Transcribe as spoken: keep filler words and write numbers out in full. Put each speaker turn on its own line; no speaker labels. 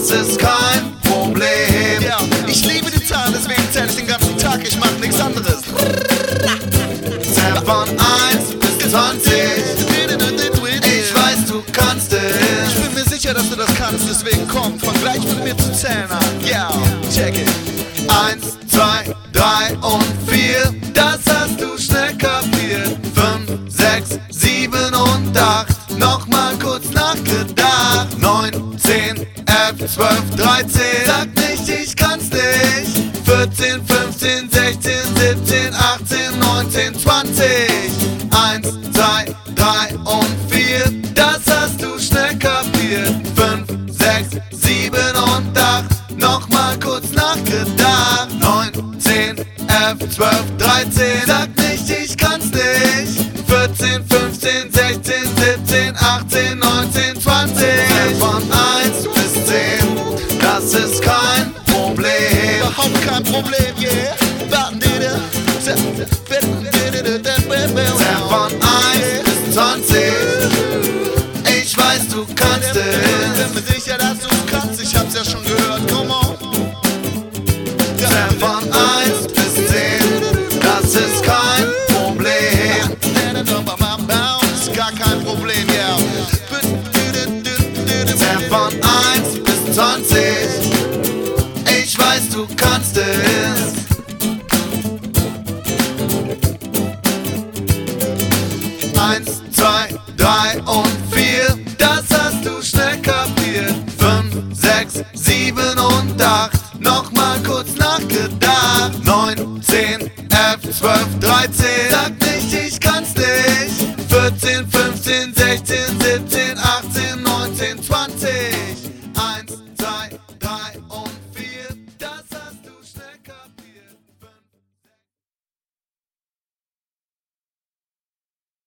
das ist kein Problem.
Ja, ich liebe die Zahlen, deswegen zähl ich den ganzen Tag, ich mach nichts anderes.
Zähl von eins bis zwanzig. Ich weiß, du kannst es.
Ich bin mir sicher, dass du das kannst, deswegen komm, fang gleich mit mir zu zählen an. Ja, check it.
Eins, zwei, drei und vier, das hast du schnell kapiert. Fünf, sechs, sieben und acht, nochmal kurz nachgedacht. Neun, zehn, elf, zwölf, dreizehn, sag nicht, ich kann's nicht. Vierzehn, fünfzehn, sechzehn, siebzehn, achtzehn, neunzehn, zwanzig. Eins, zwei, drei und vier, das hast du schnell kapiert. Fünf, sechs, sieben und acht, nochmal kurz nachgedacht. Neun, zehn, elf, zwölf, dreizehn, sag nicht, ich kann's nicht. Vierzehn, fünfzehn, sechzehn, siebzehn, achtzehn, neunzehn, zwanzig. Von eins bis zehn, das ist kein Problem.
Überhaupt kein Problem, yeah. Warten die da.
Zähl von eins bis zwanzig. Ich weiß, du kannst
Ich
es.
bin mir sicher, dass du kannst, ich hab's ja schon gehört, come on.
Zähl von eins bis zehn, das ist kein Problem.
Ist gar kein Problem, yeah.
Zähl von eins bis zwanzig. Ich weiß, du kannst es. Eins, zwei, drei und vier, das hast du schnell kapiert. Fünf, sechs, sieben und acht, nochmal kurz nachgedacht. Neun, zehn, elf, zwölf, dreizehn, sag nicht, ich kann's nicht. Vierzehn, fünfzehn, sechzehn, siebzehn, achtzehn,